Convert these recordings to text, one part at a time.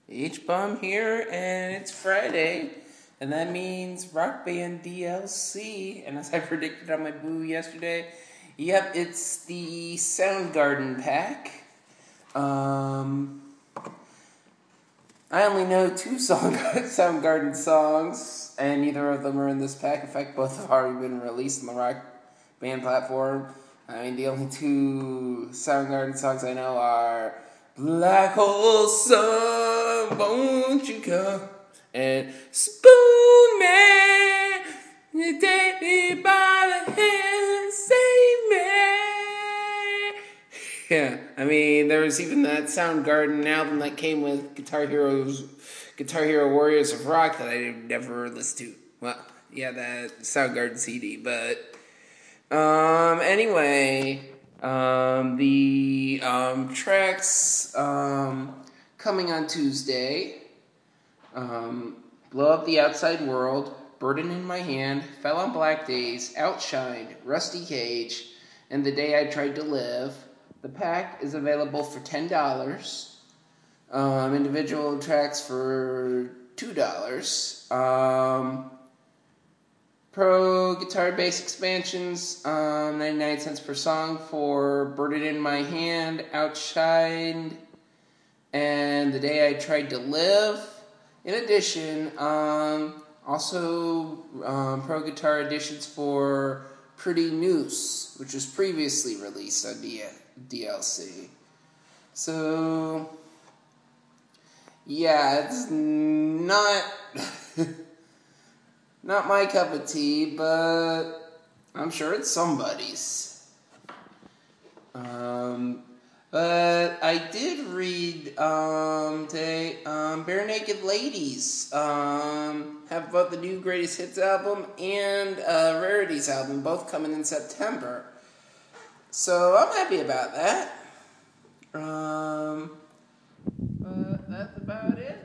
H-Bomb here, and it's Friday, and that means Rock Band DLC, and as I predicted on my Boo yesterday, yep, it's the Soundgarden pack. I only know two Soundgarden songs, and neither of them are in this pack. In fact, both have already been released on the Rock Band platform. I mean, the only two Soundgarden songs I know are Black Hole Sun, Won't You Come? And Spoon Man, you take me by the hand, save me. Yeah, I mean, there was even that Soundgarden album that came with Guitar Hero Warriors of Rock that I never listened to. Well, yeah, that Soundgarden CD, but anyway, the tracks coming on Tuesday, Blow Up the Outside World, Burden in My Hand, Fell on Black Days, Outshined, Rusty Cage, and The Day I Tried to Live. The pack is available for $10. Individual tracks for $2. Pro Guitar Bass expansions, 99 cents per song for Burden in My Hand, Outshined, and The Day I Tried to Live. In addition, also Pro Guitar editions for Pretty Noose, which was previously released on DLC. So, yeah, it's not not my cup of tea, but I'm sure it's somebody's. But I did read today, Bare Naked Ladies have both the new Greatest Hits album and Rarities album, both coming in September. So I'm happy about that. But that's about it.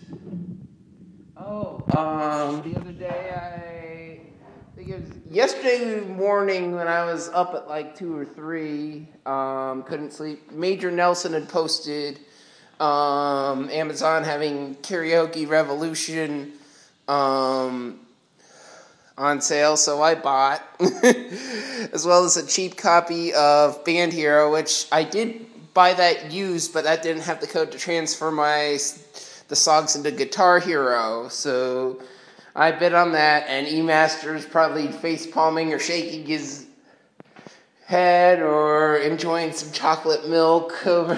The other day, I think it was yesterday morning when I was up at like 2 or 3, couldn't sleep. Major Nelson had posted Amazon having Karaoke Revolution on sale, so I bought, as well as a cheap copy of Band Hero, which I did buy that used, but that didn't have the code to transfer the songs into Guitar Hero, so I bid on that, and E-Master's probably face-palming or shaking his head or enjoying some chocolate milk over.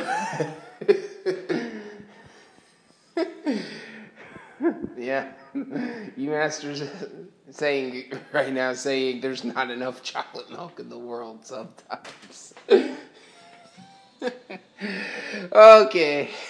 Yeah, E-Master's saying there's not enough chocolate milk in the world sometimes. Okay.